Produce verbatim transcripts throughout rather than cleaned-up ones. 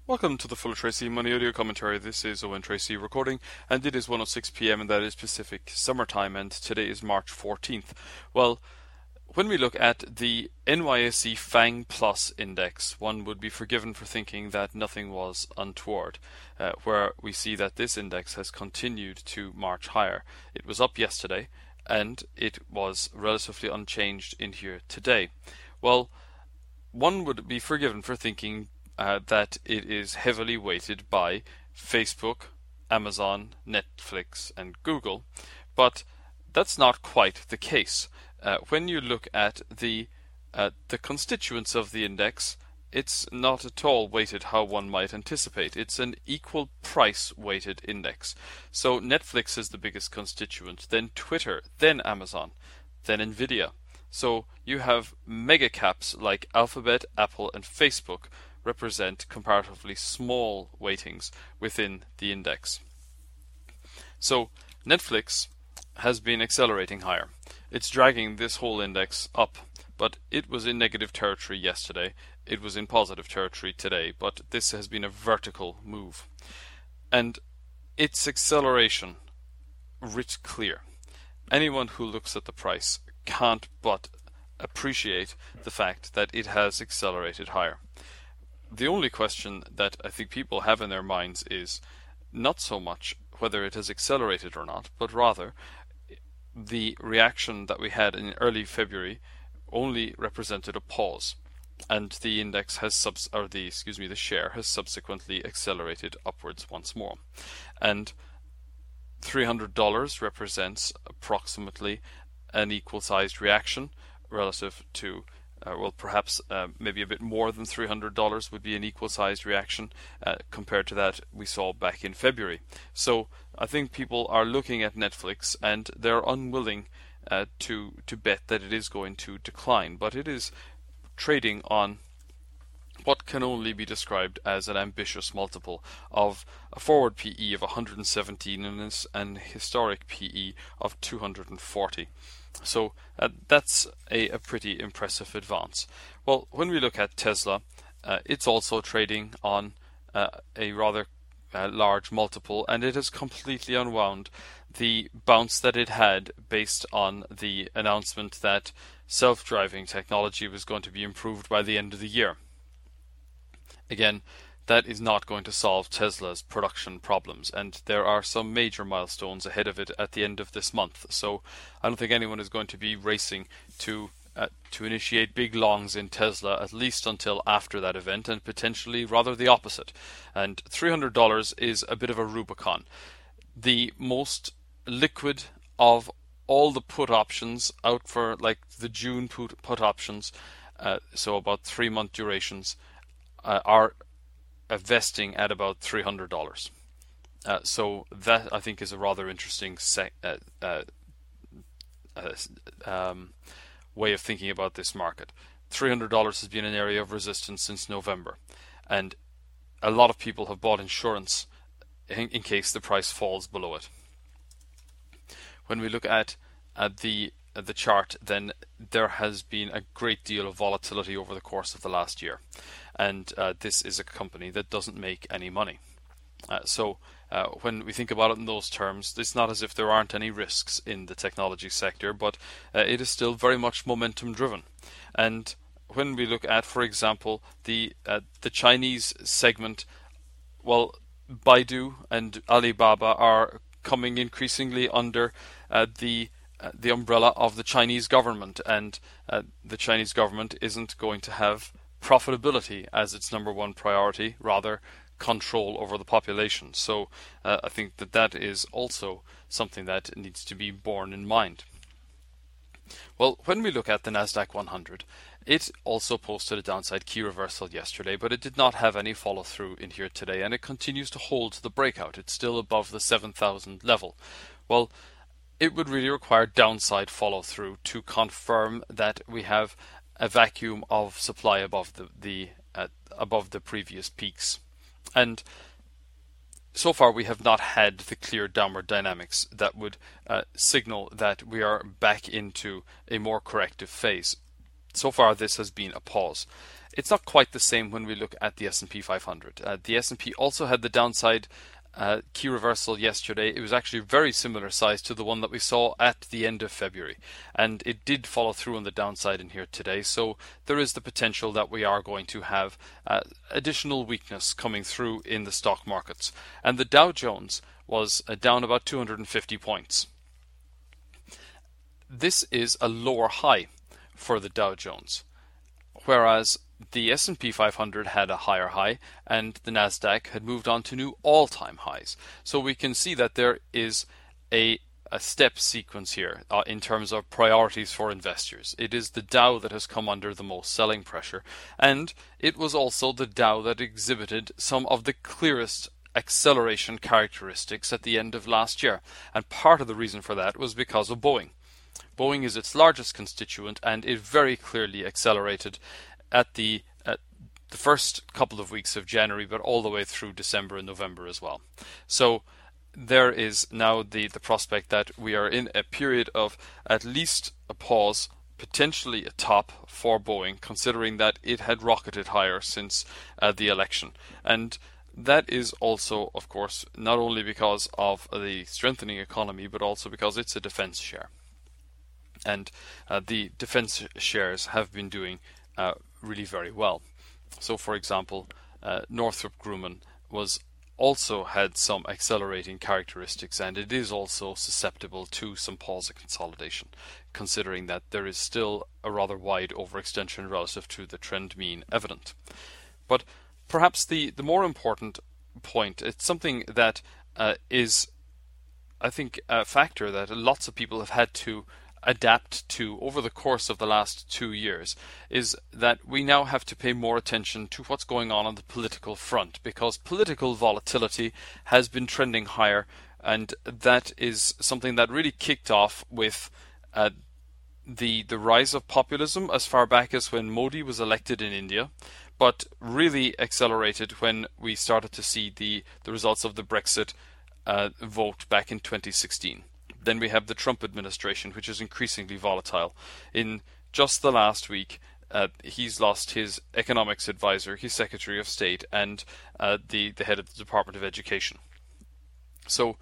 Welcome to the Full Tracy Money Audio Commentary. This is Owen Tracy recording, and it is one oh six p m and that is Pacific Summer Time, and today is March fourteenth. Well, when we look at the N Y S E FANG Plus Index, one would be forgiven for thinking that nothing was untoward, uh, where we see that this index has continued to march higher. It was up yesterday, and it was relatively unchanged in here today. Well, one would be forgiven for thinking Uh, that it is heavily weighted by Facebook, Amazon, Netflix, and Google, but that's not quite the case. Uh, when you look at the uh, the constituents of the index, it's not at all weighted how one might anticipate. It's an equal price weighted index. So Netflix is the biggest constituent, then Twitter, then Amazon, then Nvidia. So you have mega caps like Alphabet, Apple, and Facebook represent comparatively small weightings within the index. So Netflix has been accelerating higher. It's dragging this whole index up, but it was in negative territory yesterday. It was in positive territory today, but this has been a vertical move. And its acceleration writ clear. Anyone who looks at the price can't but appreciate the fact that it has accelerated higher. The only question that I think people have in their minds is not so much whether it has accelerated or not, but rather the reaction that we had in early February only represented a pause, and the index has subs or the excuse me the share has subsequently accelerated upwards once more, and three hundred dollars represents approximately an equal-sized reaction relative to Uh, well, perhaps uh, maybe a bit more than three hundred dollars would be an equal-sized reaction uh, compared to that we saw back in February. So I think people are looking at Netflix and they're unwilling uh, to to bet that it is going to decline, but it is trading on what can only be described as an ambitious multiple of a forward P E of one hundred seventeen and an historic P E of two hundred forty. So uh, that's a, a pretty impressive advance. Well, when we look at Tesla, uh, it's also trading on uh, a rather uh, large multiple, and it has completely unwound the bounce that it had based on the announcement that self-driving technology was going to be improved by the end of the year. Again, that is not going to solve Tesla's production problems, and there are some major milestones ahead of it at the end of this month. So I don't think anyone is going to be racing to uh, to initiate big longs in Tesla, at least until after that event, and potentially rather the opposite. And three hundred dollars is a bit of a Rubicon. The most liquid of all the put options out for like the June put, put options, uh, so about three month durations, uh, are a vesting at about three hundred dollars. Uh, so that I think is a rather interesting sec- uh, uh, uh, um, way of thinking about this market. three hundred dollars has been an area of resistance since November, and a lot of people have bought insurance in, in case the price falls below it. When we look at, at the at the chart, then there has been a great deal of volatility over the course of the last year, and uh, this is a company that doesn't make any money. Uh, so uh, when we think about it in those terms, it's not as if there aren't any risks in the technology sector, but uh, it is still very much momentum driven. And when we look at, for example, the uh, the Chinese segment, well, Baidu and Alibaba are coming increasingly under uh, the uh, the umbrella of the Chinese government, and uh, the Chinese government isn't going to have profitability as its number one priority, rather control over the population. So uh, I think that that is also something that needs to be borne in mind. Well, when we look at the Nasdaq one hundred, it also posted a downside key reversal yesterday, but it did not have any follow through in here today, and it continues to hold the breakout. It's still above the seven thousand level. Well, it would really require downside follow through to confirm that we have a vacuum of supply above the, the uh, above the previous peaks. And so far we have not had the clear downward dynamics that would uh, signal that we are back into a more corrective phase. So far this has been a pause. it's not quite the same when we look at the S and P five hundred. Uh, the S and P also had the downside uh, key reversal yesterday. It was actually very similar size to the one that we saw at the end of February, and it did follow through on the downside in here today. So there is the potential that we are going to have uh, additional weakness coming through in the stock markets. And the Dow Jones was uh, down about two hundred fifty points. This is a lower high for the Dow Jones, whereas the S and P five hundred had a higher high and the Nasdaq had moved on to new all-time highs. So we can see that there is a, a step sequence here uh, in terms of priorities for investors. It is the Dow that has come under the most selling pressure, and it was also the Dow that exhibited some of the clearest acceleration characteristics at the end of last year. And part of the reason for that was because of Boeing. Boeing is its largest constituent, and it very clearly accelerated at the at the first couple of weeks of January, but all the way through December and November as well. So there is now the, the prospect that we are in a period of at least a pause, potentially a top for Boeing, considering that it had rocketed higher since uh, the election. And that is also, of course, not only because of the strengthening economy, but also because it's a defense share. And uh, the defense shares have been doing uh, really very well. So, for example, uh, Northrop Grumman was also had some accelerating characteristics, and it is also susceptible to some pause of consolidation, considering that there is still a rather wide overextension relative to the trend mean evident. But perhaps the, the more important point, it's something that uh, is, I think, a factor that lots of people have had to adapt to over the course of the last two years, is that we now have to pay more attention to what's going on on the political front, because political volatility has been trending higher, and that is something that really kicked off with uh, the the rise of populism as far back as when Modi was elected in India, but really accelerated when we started to see the, the results of the Brexit uh, vote back in twenty sixteen. Then we have the Trump administration, which is increasingly volatile. In just the last week, uh, he's lost his economics advisor, his Secretary of State, and uh, the, the head of the Department of Education. So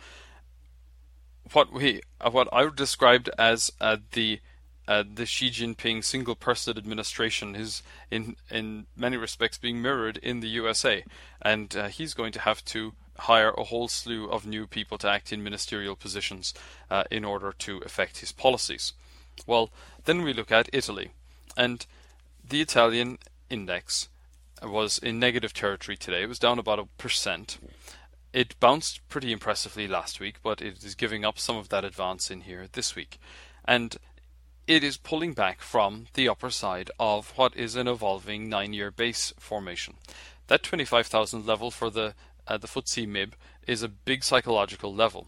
what we uh, what I would describe as uh, the uh, the Xi Jinping single-person administration is in in many respects being mirrored in the U S A, and uh, he's going to have to hire a whole slew of new people to act in ministerial positions uh, in order to affect his policies. Well, then we look at Italy, and the Italian index was in negative territory today. It was down about a percent. It bounced pretty impressively last week, but it is giving up some of that advance in here this week. And it is pulling back from the upper side of what is an evolving nine-year base formation. That twenty-five thousand level for the Uh, the F T S E M I B is a big psychological level.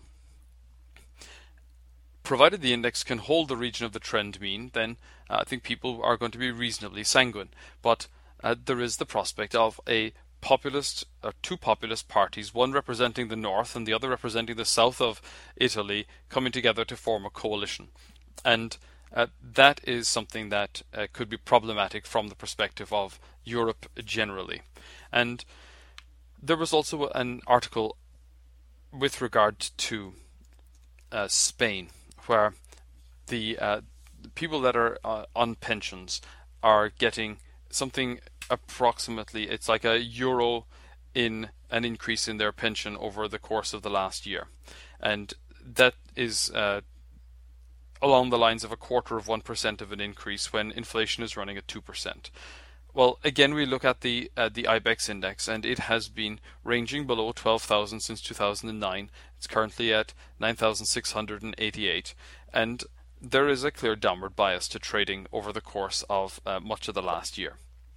Provided the index can hold the region of the trend mean, then uh, I think people are going to be reasonably sanguine. But uh, there is the prospect of a populist, or uh, two populist parties, one representing the north and the other representing the south of Italy, coming together to form a coalition. And uh, that is something that uh, could be problematic from the perspective of Europe generally. And there was also an article with regard to uh, Spain, where the uh, people that are uh, on pensions are getting something approximately, it's like a euro in an increase in their pension over the course of the last year. And that is uh, along the lines of a quarter of one percent of an increase when inflation is running at two percent. Well, again, we look at the uh, the IBEX index, and it has been ranging below twelve thousand since two thousand nine. It's currently at nine thousand six hundred eighty-eight, and there is a clear downward bias to trading over the course of uh, much of the last year.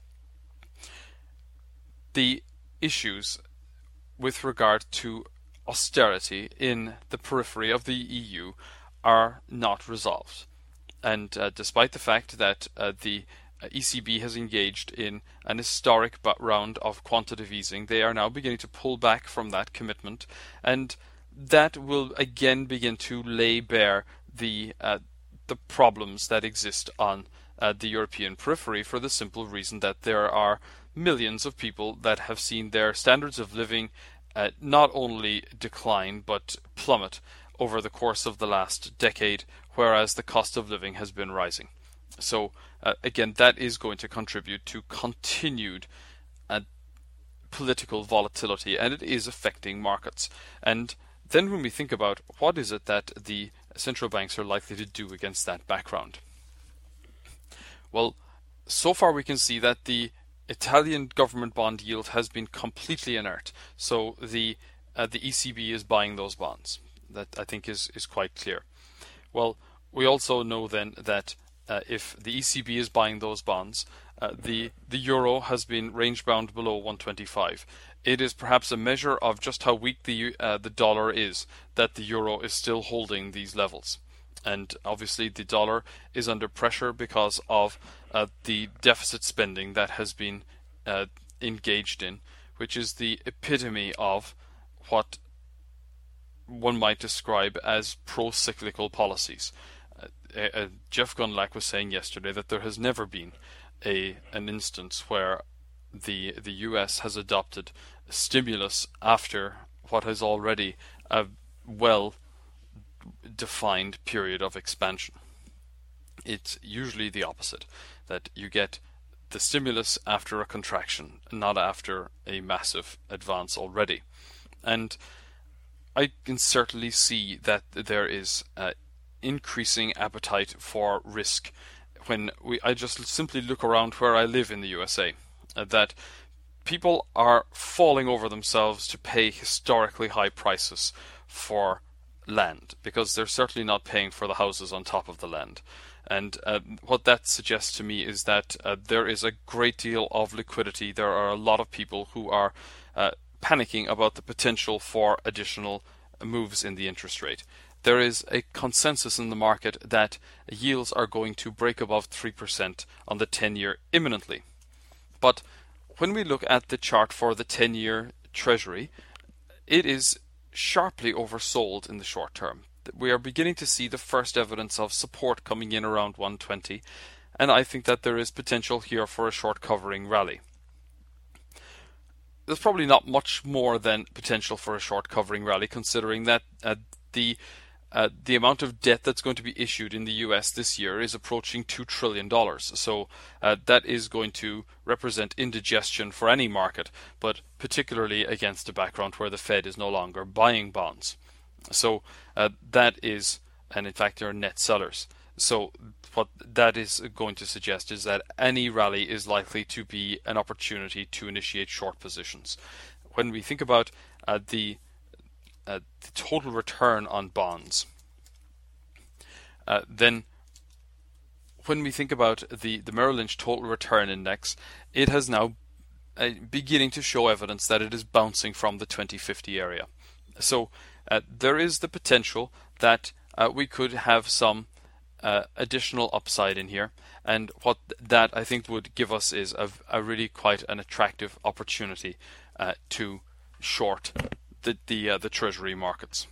The issues with regard to austerity in the periphery of the E U are not resolved, and uh, despite the fact that uh, the E C B has engaged in an historic round of quantitative easing, they are now beginning to pull back from that commitment, and that will again begin to lay bare the uh, the problems that exist on uh, the European periphery for the simple reason that there are millions of people that have seen their standards of living uh, not only decline but plummet over the course of the last decade, whereas the cost of living has been rising. So uh, again, that is going to contribute to continued uh, political volatility, and it is affecting markets. And then when we think about what is it that the central banks are likely to do against that background, well, so far we can see that the Italian government bond yield has been completely inert. So the uh, the E C B is buying those bonds. That I think is, is quite clear. Well, we also know then that uh, if the E C B is buying those bonds, uh, the the euro has been range bound below one twenty-five. It is perhaps a measure of just how weak the uh, the dollar is that the euro is still holding these levels. And obviously the dollar is under pressure because of uh, the deficit spending that has been uh, engaged in, which is the epitome of what one might describe as pro-cyclical policies. Uh, uh, Jeff Gundlach was saying yesterday that there has never been a an instance where the the U S has adopted stimulus after what is already a well defined period of expansion. It's usually the opposite, that you get the stimulus after a contraction, not after a massive advance already. And I can certainly see that there is uh, increasing appetite for risk when we I just simply look around where I live in the U S A, uh, that people are falling over themselves to pay historically high prices for land, because they're certainly not paying for the houses on top of the land. And uh, what that suggests to me is that uh, there is a great deal of liquidity. There are a lot of people who are uh, panicking about the potential for additional moves in the interest rate. There is a consensus in the market that yields are going to break above three percent on the ten-year imminently. But when we look at the chart for the ten-year Treasury, it is sharply oversold in the short term. We are beginning to see the first evidence of support coming in around one twenty, and I think that there is potential here for a short covering rally. There's probably not much more than potential for a short covering rally, considering that uh, the uh, the amount of debt that's going to be issued in the U S this year is approaching two trillion dollars. So uh, that is going to represent indigestion for any market, but particularly against a background where the Fed is no longer buying bonds. So uh, that is, and in fact they are net sellers. So what that is going to suggest is that any rally is likely to be an opportunity to initiate short positions. When we think about uh, the, uh, the total return on bonds, uh, then when we think about the, the Merrill Lynch Total Return Index, it has now uh, beginning to show evidence that it is bouncing from the twenty fifty area. So uh, there is the potential that uh, we could have some Uh, additional upside in here, and what that I think would give us is a, a really quite an attractive opportunity uh, to short the the, uh, the treasury markets.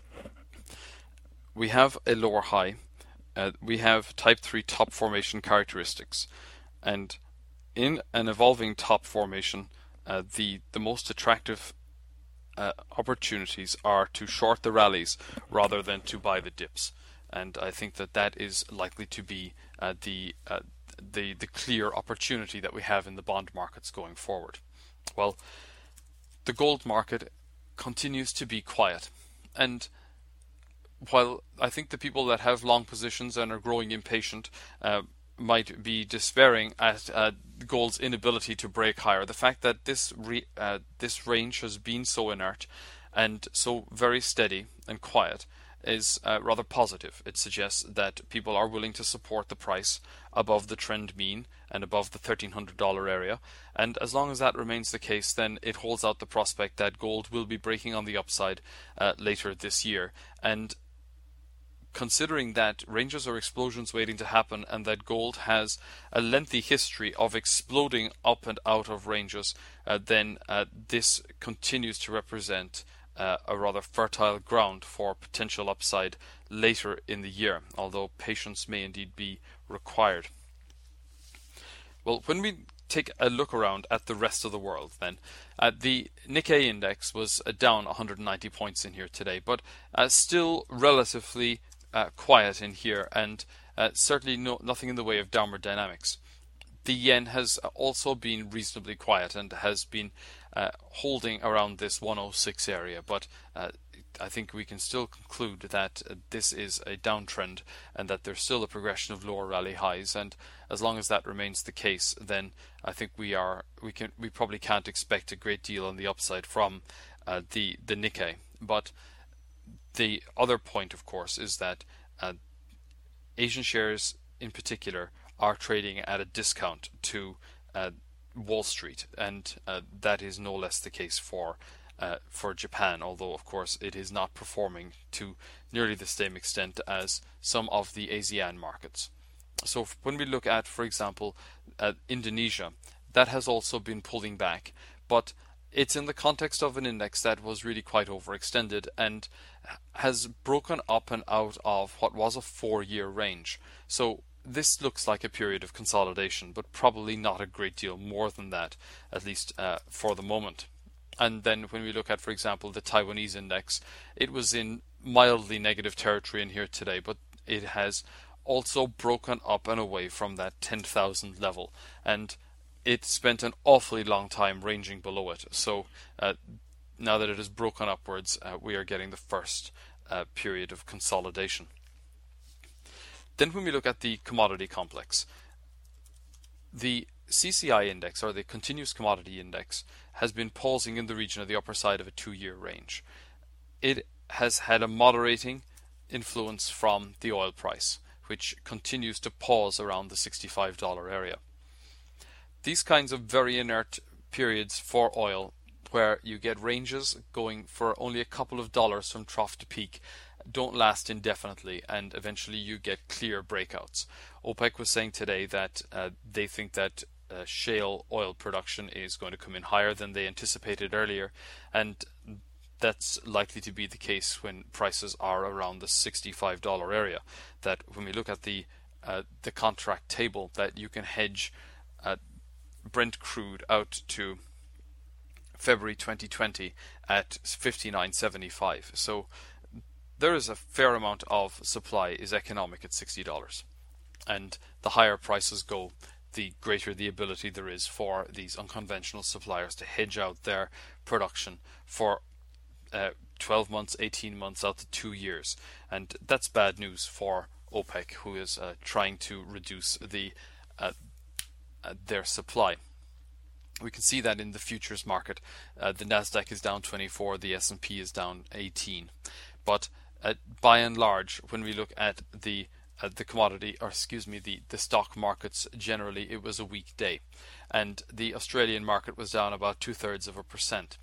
We have a lower high, uh, we have type three top formation characteristics, and in an evolving top formation, uh, the the most attractive uh, opportunities are to short the rallies rather than to buy the dips. And I think that that is likely to be uh, the, uh, the the clear opportunity that we have in the bond markets going forward. Well, the gold market continues to be quiet, and while I think the people that have long positions and are growing impatient uh, might be despairing at uh, gold's inability to break higher, the fact that this re uh, this range has been so inert and so very steady and quiet is uh, rather positive. It suggests that people are willing to support the price above the trend mean and above the thirteen hundred dollar area, and as long as that remains the case, then it holds out the prospect that gold will be breaking on the upside uh, later this year. And considering that ranges or explosions waiting to happen, and that gold has a lengthy history of exploding up and out of ranges, uh, then uh, this continues to represent Uh, a rather fertile ground for potential upside later in the year, although patience may indeed be required. Well, when we take a look around at the rest of the world, then uh, the Nikkei index was uh, down one hundred ninety points in here today, but uh, still relatively uh, quiet in here, and uh, certainly no, nothing in the way of downward dynamics. The yen has also been reasonably quiet and has been uh, holding around this one oh six area, but uh, I think we can still conclude that uh, this is a downtrend and that there's still a progression of lower rally highs, and as long as that remains the case, then I think we are we can we probably can't expect a great deal on the upside from uh, the the Nikkei. But the other point, of course, is that uh, Asian shares in particular are trading at a discount to uh, Wall Street, and uh, that is no less the case for uh, for Japan, although of course it is not performing to nearly the same extent as some of the ASEAN markets. So when we look at, for example, uh, Indonesia, that has also been pulling back, but it's in the context of an index that was really quite overextended and has broken up and out of what was a four-year range. So this looks like a period of consolidation, but probably not a great deal more than that, at least uh, for the moment. And then when we look at, for example, the Taiwanese index, it was in mildly negative territory in here today, but it has also broken up and away from that ten thousand level, and it spent an awfully long time ranging below it. So uh, now that it has broken upwards, uh, we are getting the first uh, period of consolidation. Then when we look at the commodity complex, the C C I index, or the continuous commodity index, has been pausing in the region of the upper side of a two-year range. It has had a moderating influence from the oil price, which continues to pause around the sixty-five dollar area. These kinds of very inert periods for oil, where you get ranges going for only a couple of dollars from trough to peak, don't last indefinitely, and eventually you get clear breakouts. OPEC was saying today that uh, they think that uh, shale oil production is going to come in higher than they anticipated earlier, and that's likely to be the case when prices are around the sixty-five dollar area. That when we look at the uh, the contract table, that you can hedge uh, Brent crude out to February twenty twenty at fifty-nine seventy-five. So there is a fair amount of supply is economic at sixty dollars, and the higher prices go, the greater the ability there is for these unconventional suppliers to hedge out their production for uh, twelve months, eighteen months, out to two years. And that's bad news for OPEC, who is uh, trying to reduce the uh, uh, their supply. We can see that in the futures market. Uh, the Nasdaq is down twenty-four, the S and P is down eighteen. But uh, by and large, when we look at the uh, the commodity, or excuse me, the, the stock markets generally, it was a weak day. And the Australian market was down about two-thirds of a percent.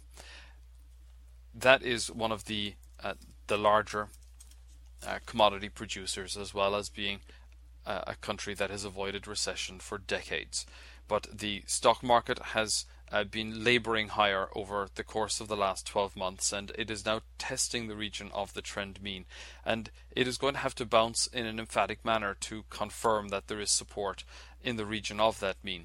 That is one of the uh, the larger uh, commodity producers, as well as being uh, a country that has avoided recession for decades. But the stock market has uh, been labouring higher over the course of the last twelve months, and it is now testing the region of the trend mean, and it is going to have to bounce in an emphatic manner to confirm that there is support in the region of that mean.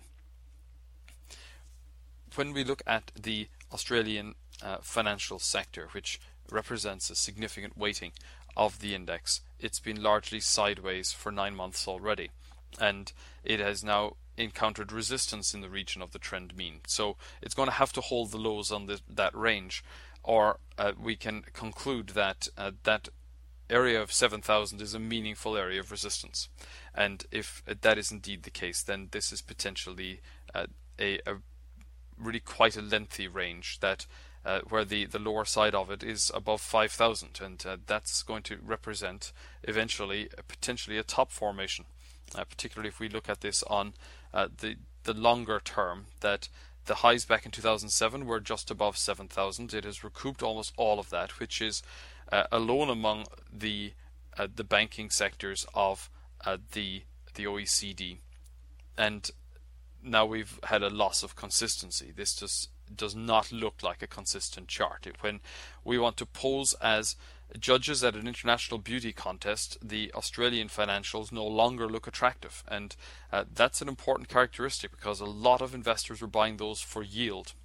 When we look at the Australian uh, financial sector, which represents a significant weighting of the index, it's been largely sideways for nine months already, and it has now encountered resistance in the region of the trend mean. So it's going to have to hold the lows on this, that range, or uh, we can conclude that uh, that area of seven thousand is a meaningful area of resistance. And if that is indeed the case, then this is potentially uh, a, a really quite a lengthy range that uh, where the, the lower side of it is above five thousand, and uh, that's going to represent eventually uh, potentially a top formation. Uh, particularly if we look at this on uh, the the longer term, that the highs back in two thousand seven were just above seven thousand. It has recouped almost all of that, which is uh, alone among the uh, the banking sectors of uh, the the O E C D, and now we've had a loss of consistency. This just does not look like a consistent chart. It, when we want to pose as judges at an international beauty contest, the Australian financials no longer look attractive, and uh, that's an important characteristic because a lot of investors were buying those for yield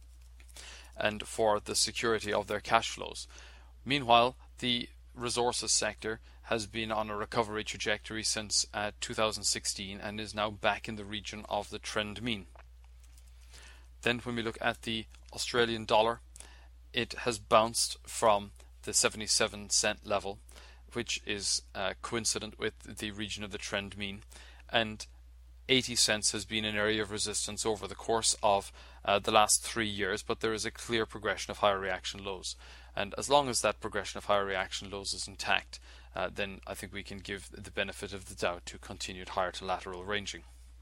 and for the security of their cash flows. Meanwhile, the resources sector has been on a recovery trajectory since uh, two thousand sixteen and is now back in the region of the trend mean. Then when we look at the Australian dollar, it has bounced from the seventy-seven cent level, which is uh, coincident with the region of the trend mean, and eighty cents has been an area of resistance over the course of uh, the last three years, but there is a clear progression of higher reaction lows. And as long as that progression of higher reaction lows is intact, uh, then I think we can give the benefit of the doubt to continued higher to lateral ranging.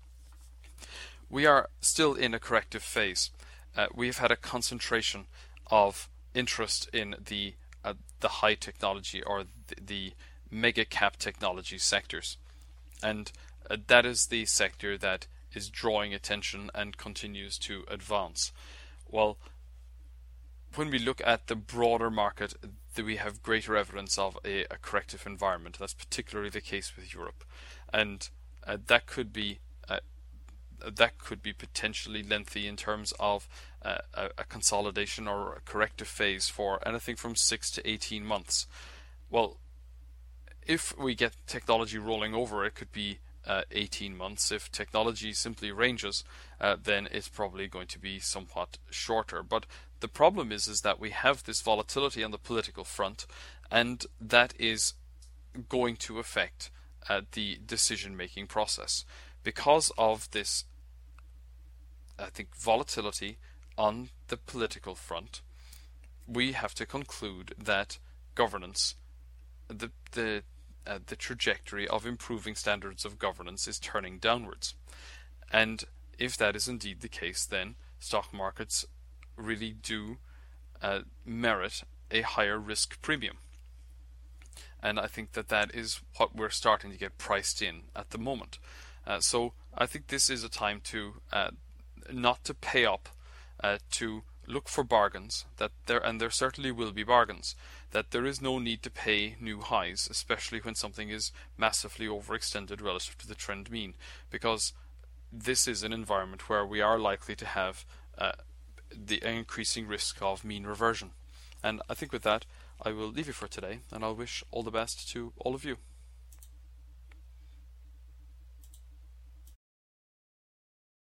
We are still in a corrective phase. Uh, we've had a concentration of interest in the uh, the high technology or the, the mega cap technology sectors, and uh, that is the sector that is drawing attention and continues to advance. Well, when we look at the broader market, we have greater evidence of a, a corrective environment. That's particularly the case with Europe, and uh, that could be uh, that could be potentially lengthy in terms of uh, a, a consolidation or a corrective phase for anything from six to eighteen months. Well, if we get technology rolling over, it could be uh, eighteen months. If technology simply ranges, uh, then it's probably going to be somewhat shorter. But the problem is, is that we have this volatility on the political front, and that is going to affect uh, the decision-making process. Because of this, I think, volatility on the political front, we have to conclude that governance, the the uh, the trajectory of improving standards of governance is turning downwards. And if that is indeed the case, then stock markets really do uh, merit a higher risk premium. And I think that that is what we're starting to get priced in at the moment. Uh, so I think this is a time to uh, not to pay up, uh, to look for bargains, that there and there certainly will be bargains, that there is no need to pay new highs, especially when something is massively overextended relative to the trend mean, because this is an environment where we are likely to have uh, the increasing risk of mean reversion. And I think with that, I will leave you for today, and I'll wish all the best to all of you.